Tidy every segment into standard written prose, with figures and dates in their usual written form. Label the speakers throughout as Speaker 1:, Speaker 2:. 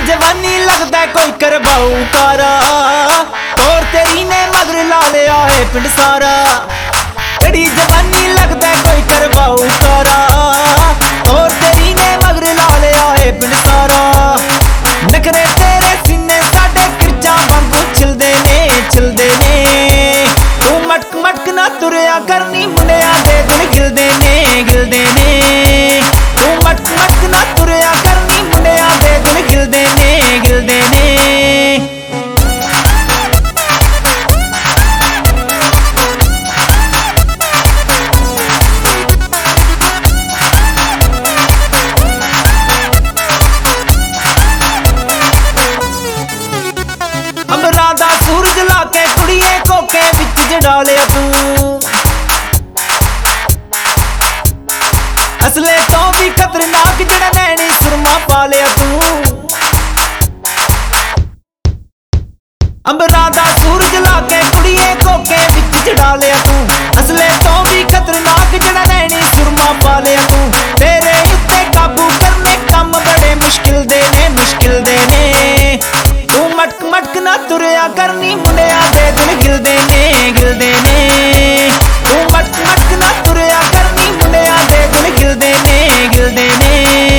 Speaker 1: जवानी लगदा कोई करवाऊ कारा, और तेरी ने मगर ला लिया है पिंड सारा। तेरी जवानी लगदा कोई करवाऊ कारा, और तेरी ने मगर ला लिया है पिंड सारा। नखरे तेरे सीने साडे किरचा वांगू छिलदे ने तू मटक मटक ना तुरया करनी मुंडिया दे दिल गिलदे ने तू मटक मटक ना तुरया करनी मुंडिया दे दिल गिलदे ने अंबरा दा सूरज लाके कुड़िए कोके विच जड़ा लिया तू। असले तो भी खतरनाक जड़ा नैनी सुरमा पा लिया तू। अंबरा दा सूरज लाके कुड़िए कोके विच जड़ा लिया तू। असले तो भी खतरनाक जड़ा नैनी सुरमा पा लिया तू। तेरे उत्ते काबू करने कम बड़े मुश्किल दे ने तू मटक मटक ना तुरया करनी मुंडिया दे दिल गिलदे ने तू मटक मटक ना तुरया करनी मुंडिया दे दिल गिलदे ने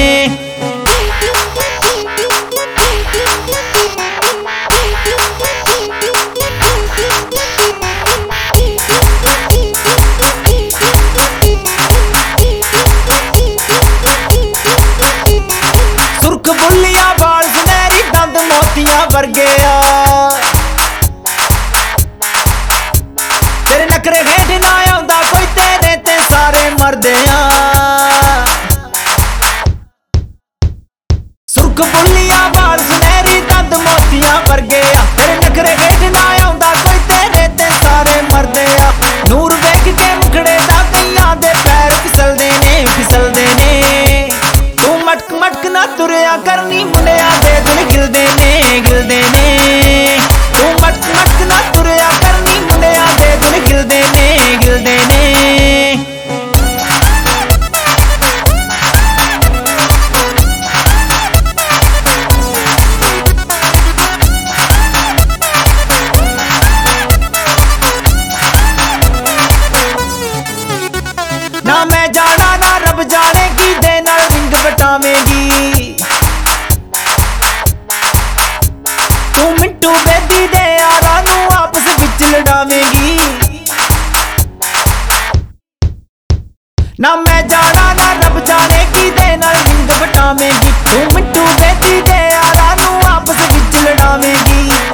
Speaker 1: सुर्ख बुल्लिया बाल सुनहरी दंद मोतियां वर्गे तेरे नखरे हेठ ना आंदा कोई तेरे ते सारे मरदे सुर्ख बुल्लिया बाल सुनहरी दंद मोतियां वर्गे तेरे नखरे हेठ ना आंदा कोई तेरे ते सारे मरदे नूर वेख के मुखड़े दा कईयां दे पैर फिसलदे ने तू मटक मटक ना तुरया करनी मुंडिया दे दिल गिलदे ने तू मटक मटक ना तुरया करनी मुंडिया दे दिल गिलदे ने ना मैं जाना ना रब जाने की दे नाल रिंग बटावेंगी। तू मिंटू बेदी दे यारा नू आपस विच लड़ावेंगी। ना मैं जाना ना रब जाने की दे नाल रिंग बटावेंगी। तू मिंटू बेदी दे यारा नू आपस विच लड़ावेंगी।